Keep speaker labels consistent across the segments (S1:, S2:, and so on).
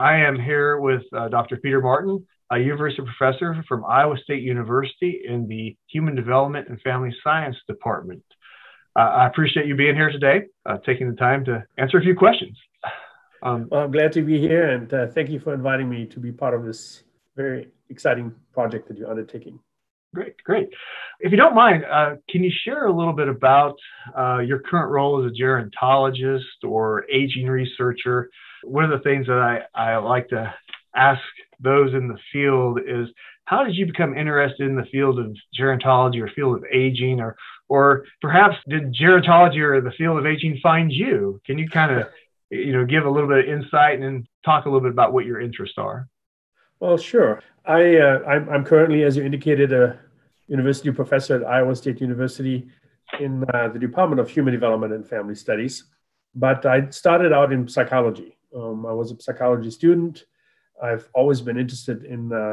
S1: I am here with Dr. Peter Martin, a university professor from Iowa State University in the Human Development and Family Science Department. I appreciate you being here today, taking the time to answer a few questions.
S2: Well, I'm glad to be here, and thank you for inviting me to be part of this very exciting project that you're undertaking.
S1: Great. If you don't mind, can you share a little bit about your current role as a gerontologist or aging researcher? One of the things that I like to ask those in the field is, how did you become interested in the field of gerontology or field of aging, or perhaps did gerontology or the field of aging find you? Can you kind of give a little bit of insight and then talk a little bit about what your interests are?
S2: Well, sure. I'm currently, as you indicated, a university professor at Iowa State University in the Department of Human Development and Family Studies. But I started out in psychology. I was a psychology student. I've always been interested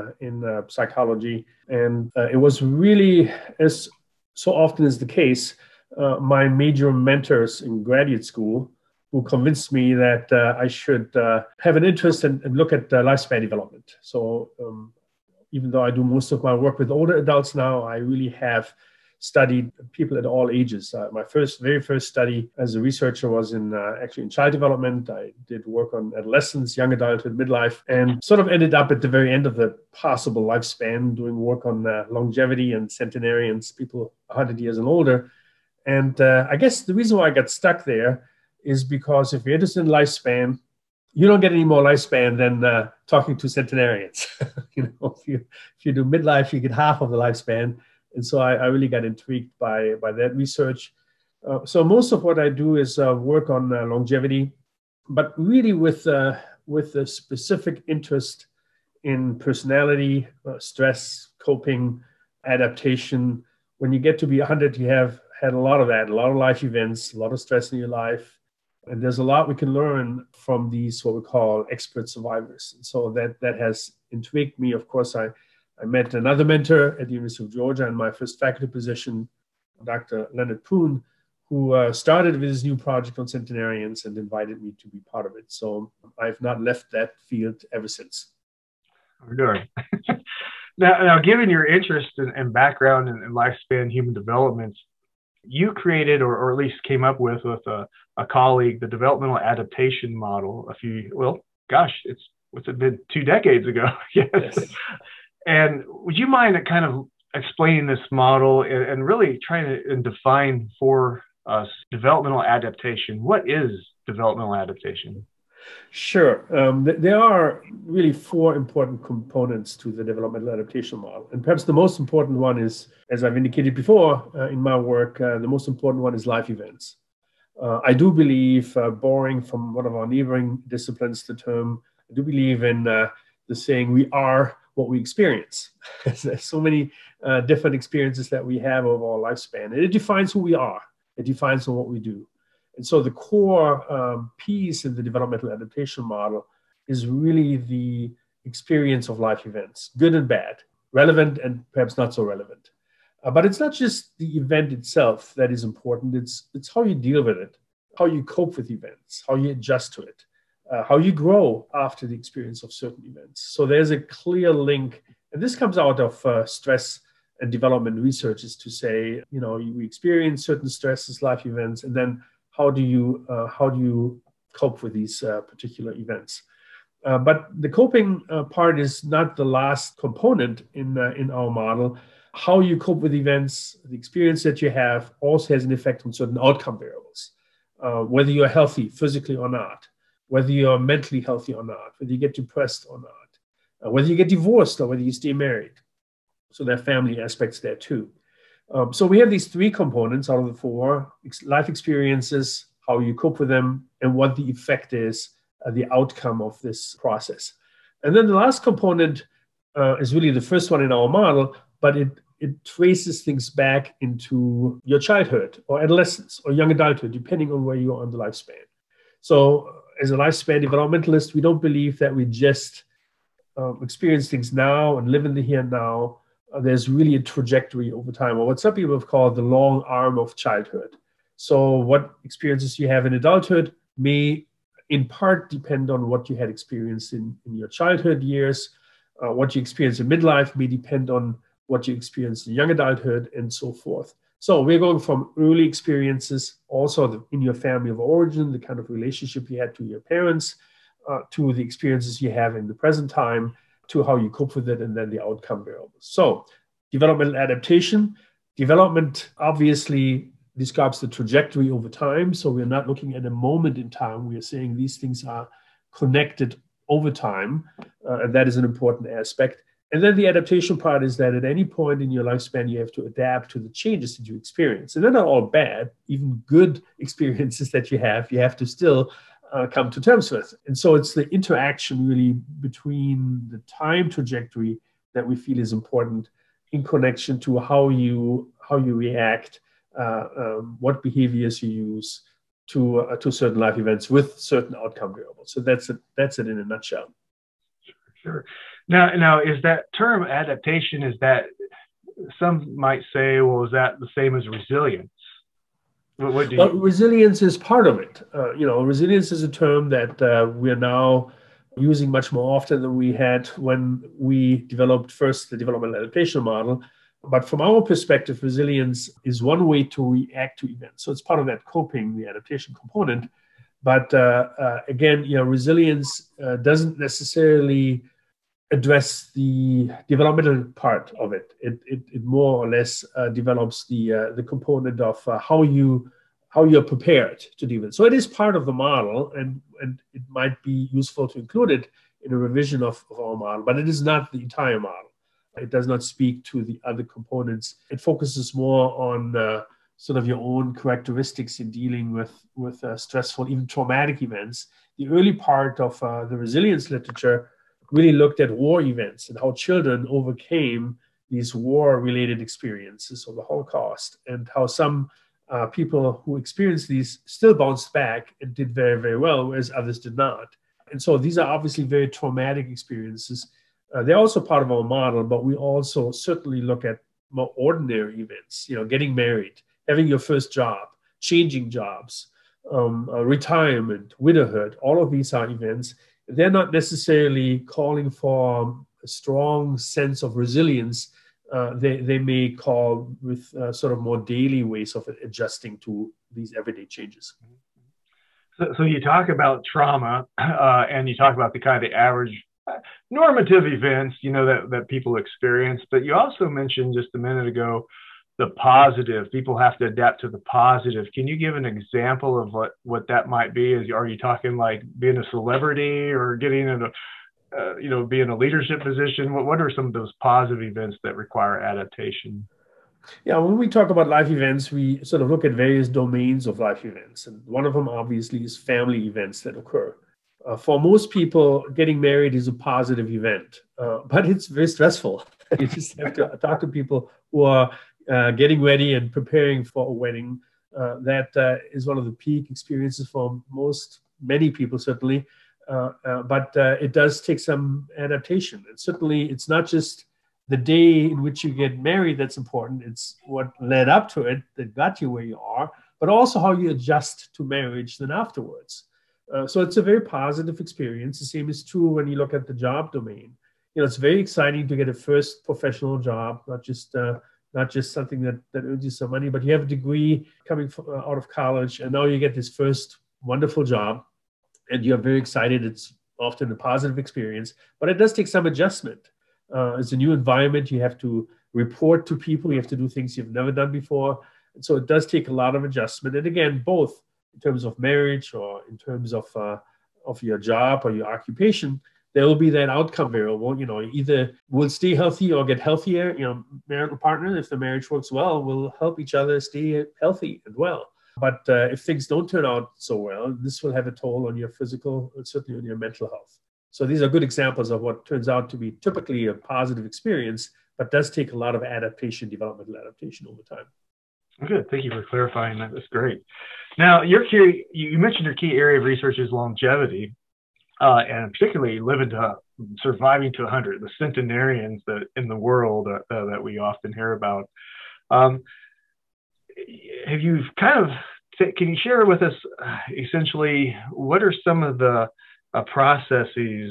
S2: in psychology, and it was really, as so often is the case, my major mentors in graduate school who convinced me that I should have an interest and look at lifespan development. So even though I do most of my work with older adults now, I really have studied people at all ages. My very first study as a researcher was actually in child development. I did work on adolescence, young adulthood, midlife, and sort of ended up at the very end of the possible lifespan doing work on longevity and centenarians, people 100 years and older. And I guess the reason why I got stuck there is because if you're interested in lifespan, you don't get any more lifespan than talking to centenarians. If you do midlife, you get half of the lifespan. And so I really got intrigued by that research. So most of what I do is work on longevity, but really with a specific interest in personality, stress, coping, adaptation. When you get to be 100, you have had a lot of that, a lot of life events, a lot of stress in your life. And there's a lot we can learn from these, what we call expert survivors. And so that has intrigued me. Of course, I met another mentor at the University of Georgia in my first faculty position, Dr. Leonard Poon, who started with his new project on centenarians and invited me to be part of it. So I've not left that field ever since.
S1: Good. Now, given your interest and background in lifespan human development, you created, or at least came up with a colleague, the developmental adaptation model what's it been, 2 decades ago? Yes. And would you mind kind of explaining this model and really trying to define for us developmental adaptation? What is developmental adaptation?
S2: Sure. There are really 4 important components to the developmental adaptation model. And perhaps the most important one is, as I've indicated before in my work, the most important one is life events. I do believe, borrowing from one of our neighboring disciplines, I do believe in the saying, we are what we experience. There's so many different experiences that we have over our lifespan. And it defines who we are. It defines what we do. And so the core piece in the developmental adaptation model is really the experience of life events, good and bad, relevant and perhaps not so relevant. But it's not just the event itself that is important. It's how you deal with it, how you cope with events, how you adjust to it, how you grow after the experience of certain events. So there's a clear link, and this comes out of stress and development research, is to say, we experience certain stresses, life events, and then how do you cope with these particular events? But the coping part is not the last component in our model. How you cope with events, the experience that you have, also has an effect on certain outcome variables. Whether you're healthy physically or not, whether you're mentally healthy or not, whether you get depressed or not, whether you get divorced or whether you stay married. So there are family aspects there too. So we have these 3 components out of the 4: life experiences, how you cope with them, and what the effect is, the outcome of this process. And then the last component is really the first one in our model, but it traces things back into your childhood or adolescence or young adulthood, depending on where you are on the lifespan. So as a lifespan developmentalist, we don't believe that we just experience things now and live in the here and now. There's really a trajectory over time, or what some people have called the long arm of childhood. So what experiences you have in adulthood may in part depend on what you had experienced in your childhood years. What you experience in midlife may depend on what you experience in young adulthood, and so forth. So we're going from early experiences, also in your family of origin, the kind of relationship you had to your parents, to the experiences you have in the present time, to how you cope with it, and then the outcome variables. So developmental adaptation. Development obviously describes the trajectory over time. So we're not looking at a moment in time. We are saying these things are connected over time, and that is an important aspect. And then the adaptation part is that at any point in your lifespan, you have to adapt to the changes that you experience. And they're not all bad, even good experiences that you have to still come to terms with. And so it's the interaction really between the time trajectory that we feel is important in connection to how you react, what behaviors you use to certain life events with certain outcome variables. So that's it in a nutshell.
S1: Sure. Now, is that term adaptation, is that, some might say, well, is that the same as resilience?
S2: Well, resilience is part of it. Resilience is a term that we are now using much more often than we had when we developed first the developmental adaptation model. But from our perspective, resilience is one way to react to events. So it's part of that coping, the adaptation component. But again, resilience doesn't necessarily address the developmental part of it. It more or less develops the component of how you're prepared to deal with it. So it is part of the model, and it might be useful to include it in a revision of our model, but it is not the entire model. It does not speak to the other components. It focuses more on sort of your own characteristics in dealing with stressful, even traumatic events. The early part of the resilience literature really looked at war events and how children overcame these war-related experiences of the Holocaust, and how some people who experienced these still bounced back and did very, very well, whereas others did not. And so these are obviously very traumatic experiences. They're also part of our model, but we also certainly look at more ordinary events, getting married, having your first job, changing jobs, retirement, widowhood. All of these are events. They're not necessarily calling for a strong sense of resilience. They may call with sort of more daily ways of adjusting to these everyday changes.
S1: So you talk about trauma, and you talk about the kind of the average normative events, that people experience, but you also mentioned just a minute ago the positive. People have to adapt to the positive. Can you give an example of what that might be? Are you talking like being a celebrity or getting in a being a leadership position? What are some of those positive events that require adaptation?
S2: Yeah, when we talk about life events, we sort of look at various domains of life events, and one of them obviously is family events that occur. For most people, getting married is a positive event, but it's very stressful. You just have to talk to people who are getting ready and preparing for a wedding. That is one of the peak experiences for many people, certainly. But it does take some adaptation. And certainly, it's not just the day in which you get married that's important. It's what led up to it that got you where you are, but also how you adjust to marriage then afterwards. So it's a very positive experience. The same is true when you look at the job domain. It's very exciting to get a first professional job, not just something that earns you some money, but you have a degree coming out of college, and now you get this first wonderful job, and you're very excited. It's often a positive experience, but it does take some adjustment. It's a new environment. You have to report to people. You have to do things you've never done before. And so it does take a lot of adjustment. And again, both in terms of marriage or in terms of your job or your occupation, there will be that outcome variable. Either we'll stay healthy or get healthier. Marital partner, if the marriage works well, will help each other stay healthy and well. But if things don't turn out so well, this will have a toll on your physical and certainly on your mental health. So these are good examples of what turns out to be typically a positive experience, but does take a lot of developmental adaptation over time.
S1: Good. Thank you for clarifying that. That's great. Now, you mentioned your key area of research is longevity, and particularly surviving to 100, the centenarians in the world that we often hear about. Have you kind of Can you share with us essentially what are some of the processes?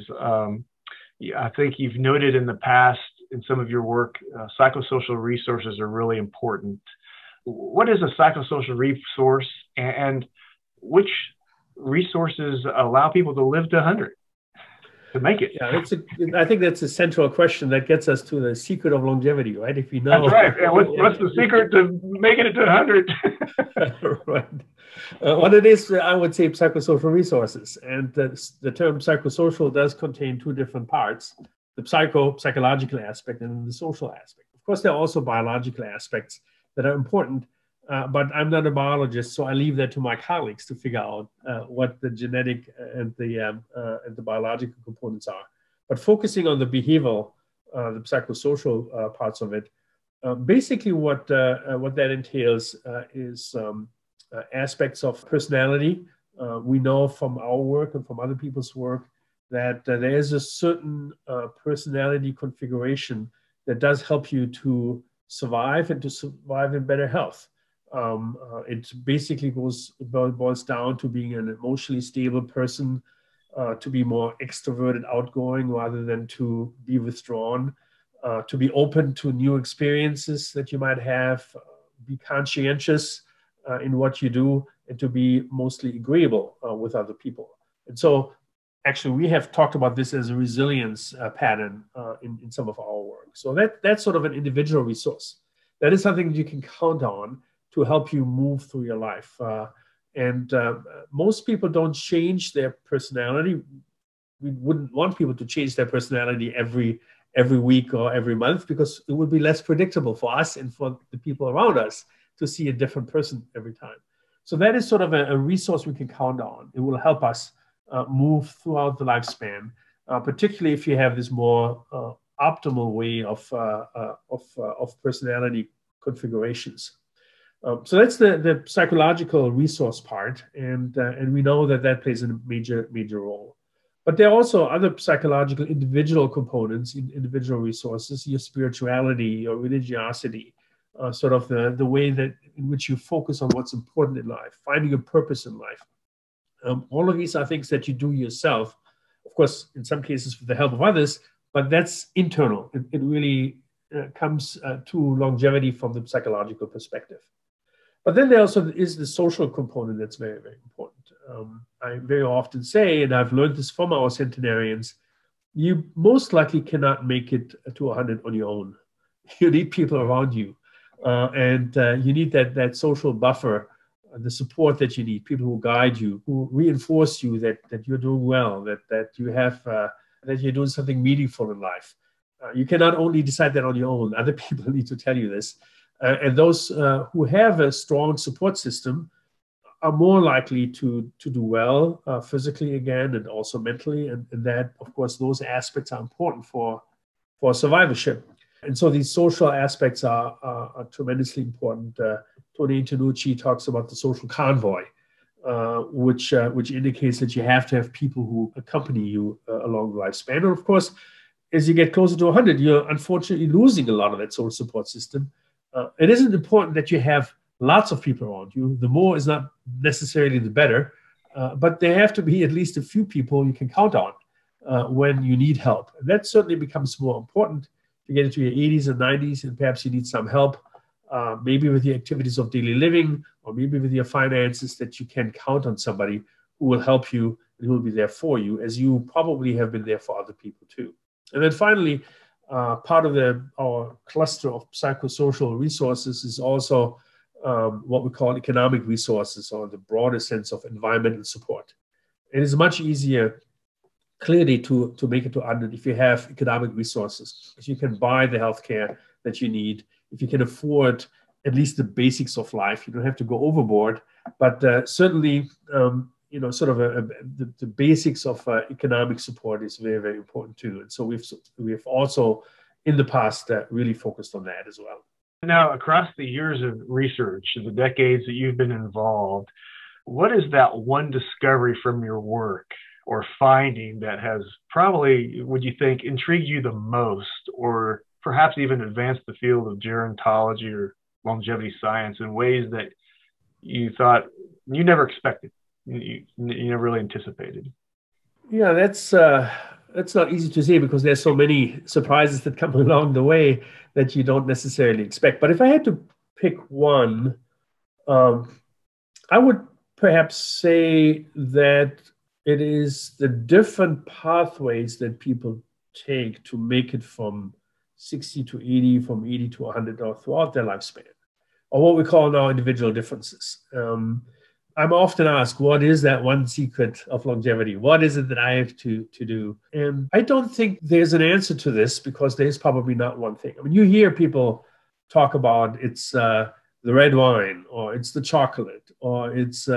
S1: I think you've noted in the past in some of your work, psychosocial resources are really important. What is a psychosocial resource, and which resources allow people to live to 100, to make it?
S2: Yeah, I think that's a central question that gets us to the secret of longevity, right? If you know.
S1: That's right. Yeah, what's the secret to making it to 100?
S2: Right. What it is, I would say, psychosocial resources. And the term psychosocial does contain two different parts, the psychological aspect and the social aspect. Of course, there are also biological aspects that are important, but I'm not a biologist, so I leave that to my colleagues to figure out what the genetic and the biological components are. But focusing on the behavioral, the psychosocial parts of it, basically what that entails is aspects of personality. We know from our work and from other people's work that there is a certain personality configuration that does help you to survive and to survive in better health. It basically boils down to being an emotionally stable person, to be more extroverted, outgoing, rather than to be withdrawn, to be open to new experiences that you might have, be conscientious in what you do, and to be mostly agreeable with other people. And so actually we have talked about this as a resilience pattern in some of our work. So that's sort of an individual resource. That is something that you can count on to help you move through your life. And most people don't change their personality. We wouldn't want people to change their personality every week or every month, because it would be less predictable for us and for the people around us to see a different person every time. So that is sort of a resource we can count on. It will help us move throughout the lifespan, particularly if you have this more optimal way of personality configurations. So that's the psychological resource part, and we know that plays a major role. But there are also other psychological individual components in individual resources: your spirituality, your religiosity, sort of the way that in which you focus on what's important in life, finding a purpose in life. All of these are things that you do yourself, of course, in some cases with the help of others, but that's internal. It really comes to longevity from the psychological perspective. But then there also is the social component that's very, very important. I very often say, and I've learned this from our centenarians, you most likely cannot make it to 100 on your own. You need people around you. And you need that social buffer, the support that you need, people who guide you, who reinforce you that you're doing well, that you have, that you're doing something meaningful in life. You cannot only decide that on your own. Other people need to tell you this. And those who have a strong support system are more likely to do well physically again, and also mentally. And that, of course, those aspects are important for survivorship. And so these social aspects are tremendously important. Tony Antonucci talks about the social convoy, which indicates that you have to have people who accompany you along the lifespan. And of course, as you get closer to 100, you're unfortunately losing a lot of that social support system. It isn't important that you have lots of people around you. The more is not necessarily the better, but there have to be at least a few people you can count on when you need help. And that certainly becomes more important. You get into your 80s and 90s, and perhaps you need some help, maybe with the activities of daily living, or maybe with your finances, that you can count on somebody who will help you and who will be there for you, as you probably have been there for other people too. And then finally, part of our cluster of psychosocial resources is also what we call economic resources, or the broader sense of environmental support. It is much easier, clearly, to make it to 100 if you have economic resources, if you can buy the healthcare that you need, if you can afford at least the basics of life. You don't have to go overboard, but certainly, sort of the basics of economic support is very, very important too. And so we've also in the past really focused on that as well.
S1: Now, across the years of research, the decades that you've been involved, what is that one discovery from your work or finding that has probably, would you think, intrigued you the most, or perhaps even advanced the field of gerontology or longevity science in ways that you thought you never expected. You never really anticipated.
S2: Yeah, that's not easy to say because there's so many surprises that come along the way that you don't necessarily expect. But if I had to pick one, I would perhaps say that it is the different pathways that people take to make it from 60 to 80, from 80 to 100, or throughout their lifespan, or what we call now individual differences. I'm often asked, what is that one secret of longevity? What is it that I have to do? And I don't think there's an answer to this because there's probably not one thing. I mean, you hear people talk about it's the red wine, or it's the chocolate, or it's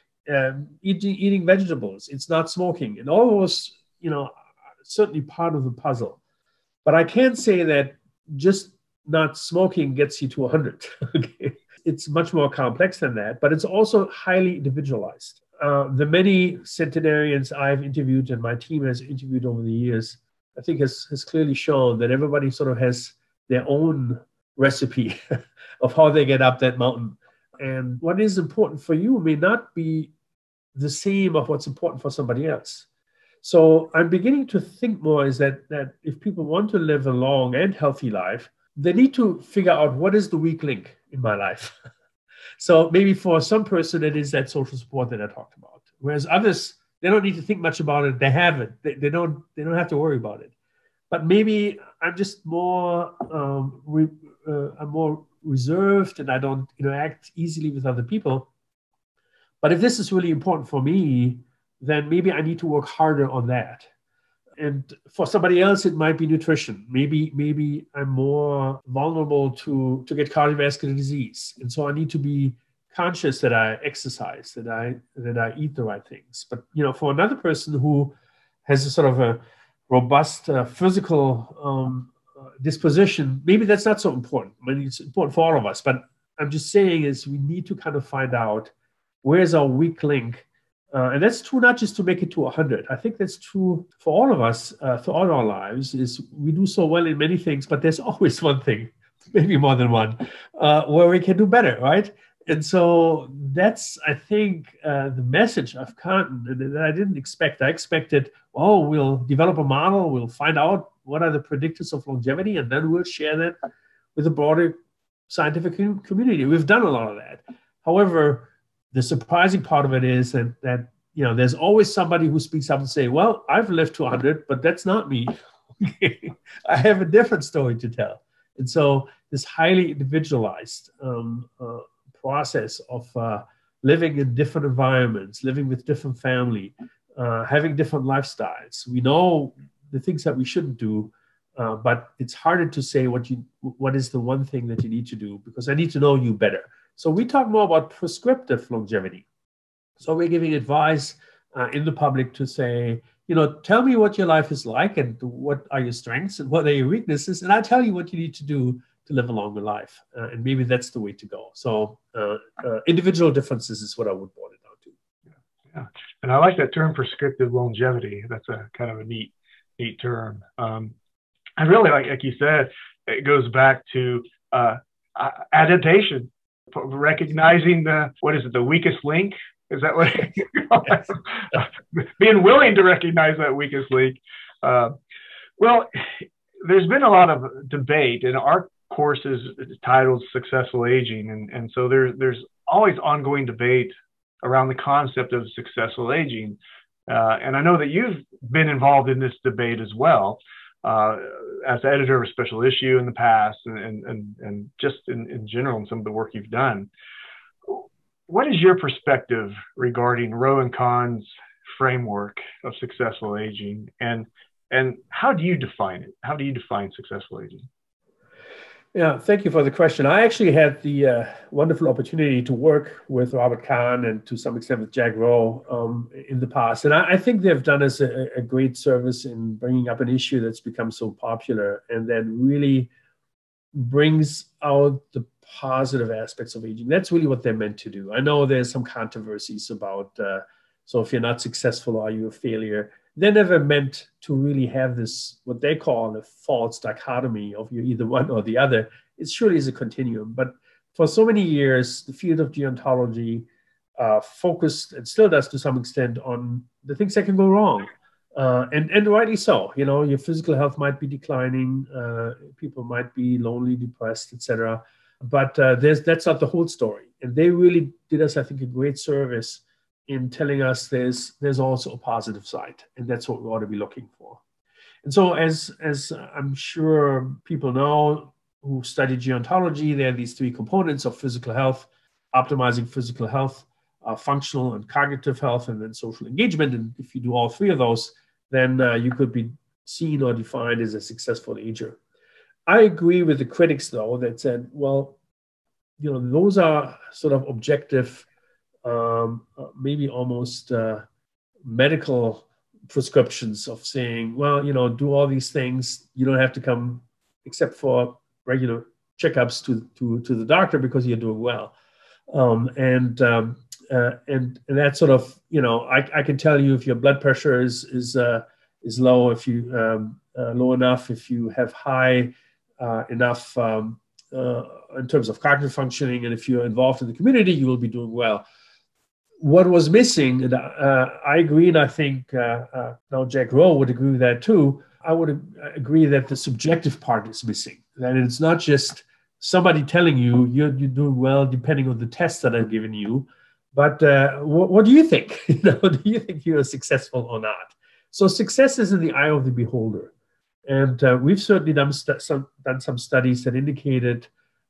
S2: eating vegetables, it's not smoking, and all those, certainly part of the puzzle. But I can't say that just not smoking gets you to 100. Okay. It's much more complex than that, but it's also highly individualized. The many centenarians I've interviewed and my team has interviewed over the years, I think has clearly shown that everybody sort of has their own recipe of how they get up that mountain. And what is important for you may not be the same of what's important for somebody else. So I'm beginning to think more is that if people want to live a long and healthy life, they need to figure out what is the weak link in my life. So maybe for some person, it is that social support that I talked about. Whereas others, they don't need to think much about it. They have it. They don't have to worry about it. But maybe I'm just more I'm more reserved and I don't interact easily with other people. But if this is really important for me, then maybe I need to work harder on that. And for somebody else, it might be nutrition. Maybe I'm more vulnerable to get cardiovascular disease. And so I need to be conscious that I exercise, that I eat the right things. But, for another person who has a sort of a robust physical disposition, maybe that's not so important. I mean, it's important for all of us. But I'm just saying is we need to kind of find out where's our weak link. And that's true not just to make it to 100. I think that's true for all of us throughout our lives. Is we do so well in many things, but there's always one thing, maybe more than one, where we can do better, right? And so that's, I think, the message I've gotten that I didn't expect. I expected, we'll develop a model, we'll find out what are the predictors of longevity, and then we'll share that with the broader scientific community. We've done a lot of that. However, the surprising part of it is that there's always somebody who speaks up and say, well, I've lived to 100, but that's not me. I have a different story to tell. And so this highly individualized process of living in different environments, living with different family, having different lifestyles. We know the things that we shouldn't do, but it's harder to say what is the one thing that you need to do, because I need to know you better. So we talk more about prescriptive longevity. So we're giving advice in the public to say, tell me what your life is like and what are your strengths and what are your weaknesses, and I'll tell you what you need to do to live a longer life. And maybe that's the way to go. So individual differences is what I would boil it down to.
S1: Yeah, and I like that term, prescriptive longevity. That's a kind of a neat term. I really like you said, it goes back to adaptation. Recognizing the weakest link? Is that what? Yes. Being willing to recognize that weakest link. Well, there's been a lot of debate, and our course is titled Successful Aging, and so there's always ongoing debate around the concept of successful aging. And I know that you've been involved in this debate as well. As editor of a special issue in the past, and just in general in some of the work you've done. What is your perspective regarding Rowe & Kahn's framework of successful aging, and how do you define it? How do you define successful aging?
S2: Yeah, thank you for the question. I actually had the wonderful opportunity to work with Robert Kahn and to some extent with Jack Rowe in the past. And I think they've done us a great service in bringing up an issue that's become so popular and that really brings out the positive aspects of aging. That's really what they're meant to do. I know there's some controversies about, so if you're not successful, are you a failure? They're never meant to really have this, what they call a false dichotomy of you're either one or the other. It surely is a continuum. But for so many years, the field of gerontology focused, and still does to some extent, on the things that can go wrong. And rightly so. Your physical health might be declining, people might be lonely, depressed, etc. But that's not the whole story. And they really did us, I think, a great service in telling us there's also a positive side, and that's what we ought to be looking for. And so, as I'm sure people know who study gerontology, there are these three components of physical health: optimizing physical health, functional and cognitive health, and then social engagement. And if you do all three of those, then you could be seen or defined as a successful ager. I agree with the critics, though, that said, well, those are sort of objective, maybe almost medical prescriptions of saying, well, do all these things. You don't have to come except for regular checkups to the doctor because you're doing well. And that sort of, I can tell you if your blood pressure is low, if you low enough, if you have high enough in terms of cognitive functioning, and if you're involved in the community, you will be doing well. What was missing, and I agree, and I think now Jack Rowe would agree with that too. I would agree that the subjective part is missing. That it's not just somebody telling you you're doing well depending on the tests that I've given you, but what do you think? Do you think you're successful or not? So success is in the eye of the beholder, and we've certainly done some studies that indicated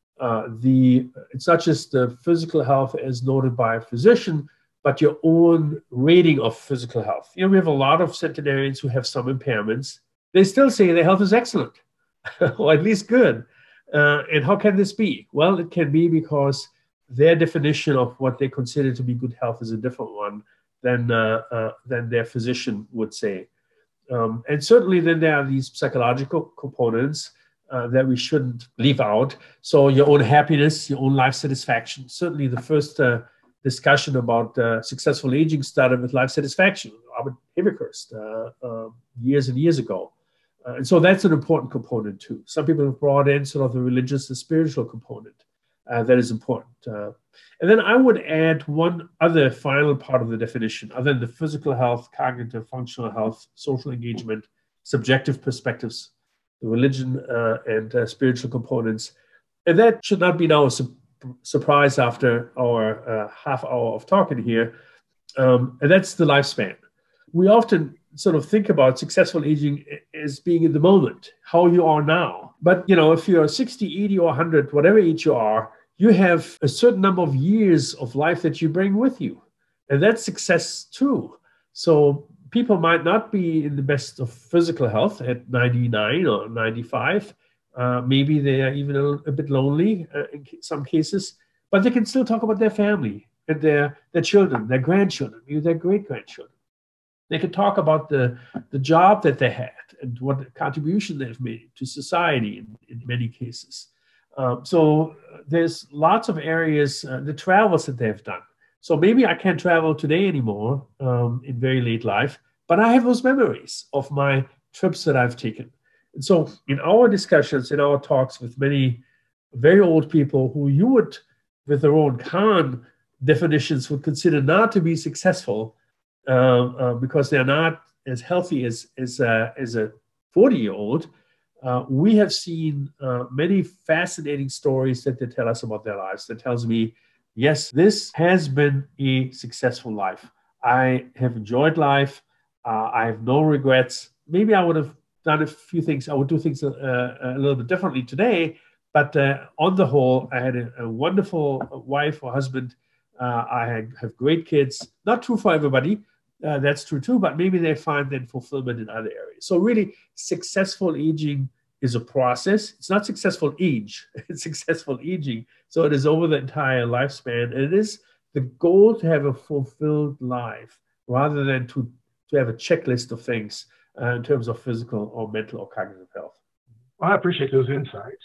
S2: it's not just the physical health as noted by a physician, but your own rating of physical health. We have a lot of centenarians who have some impairments. They still say their health is excellent, or at least good. And how can this be? Well, it can be because their definition of what they consider to be good health is a different one than their physician would say. And certainly then there are these psychological components that we shouldn't leave out. So your own happiness, your own life satisfaction. Certainly the first discussion about successful aging started with life satisfaction, Robert Hibbekhurst, years and years ago. And so that's an important component too. Some people have brought in sort of the religious and spiritual component that is important. And then I would add one other final part of the definition, other than the physical health, cognitive, functional health, social engagement, subjective perspectives, the religion and spiritual components. And that should not be now a surprise after our half hour of talking here. And that's the lifespan. We often sort of think about successful aging as being in the moment, how you are now. But, if you're 60, 80, or 100, whatever age you are, you have a certain number of years of life that you bring with you. And that's success too. So people might not be in the best of physical health at 99 or 95. Maybe they are even a bit lonely in some cases, but they can still talk about their family and their children, their grandchildren, maybe their great-grandchildren. They can talk about the job that they had and what contribution they've made to society in many cases. So there's lots of areas, the travels that they've done. So maybe I can't travel today anymore in very late life, but I have those memories of my trips that I've taken. And so in our discussions, in our talks with many very old people who you would, with their own Kahn definitions, would consider not to be successful because they're not as healthy as a 40-year-old, we have seen many fascinating stories that they tell us about their lives. That tells me, yes, this has been a successful life. I have enjoyed life. I have no regrets. Maybe I would have done a few things. I would do things a little bit differently today. But on the whole, I had a wonderful wife or husband. I have great kids. Not true for everybody. That's true too. But maybe they find then fulfillment in other areas. So really, successful aging is a process. It's not successful age. It's successful aging. So it is over the entire lifespan. And it is the goal to have a fulfilled life rather than to have a checklist of things in terms of physical or mental or cognitive health.
S1: Well, I appreciate those insights.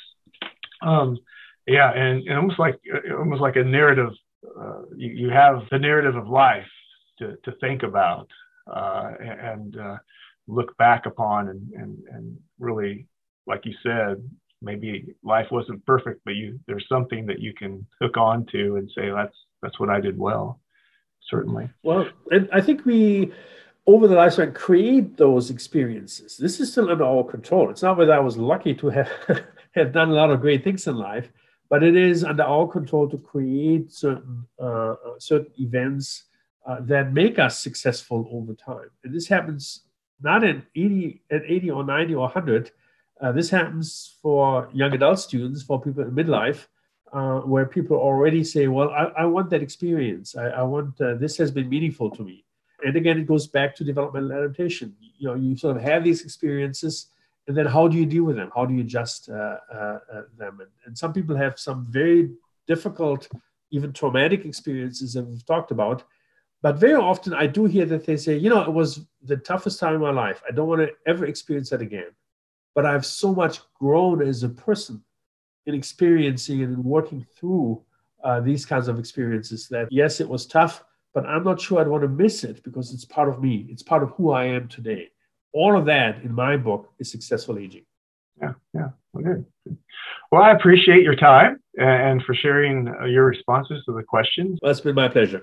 S1: And almost like a narrative. You have the narrative of life to think about and look back upon, and really, like you said, maybe life wasn't perfect, but there's something that you can hook on to and say that's what I did well. certainly.
S2: Well, and I think we, over the lifespan, create those experiences. This is still under our control. It's not whether I was lucky to have, have done a lot of great things in life, but it is under our control to create certain events that make us successful over time. And this happens not at 80 or 90 or 100. This happens for young adult students, for people in midlife, where people already say, well, I want that experience. I want, this has been meaningful to me. And again, it goes back to developmental adaptation. You know, you sort of have these experiences, and then how do you deal with them? How do you adjust them? And some people have some very difficult, even traumatic experiences that we've talked about. But very often I do hear that they say, you know, it was the toughest time in my life. I don't want to ever experience that again. But I've so much grown as a person in experiencing and in working through these kinds of experiences that, yes, it was tough, but I'm not sure I'd want to miss it because it's part of me. It's part of who I am today. All of that in my book is successful aging.
S1: Yeah. Okay. Well, I appreciate your time and for sharing your responses to the questions.
S2: Well, it's been my pleasure.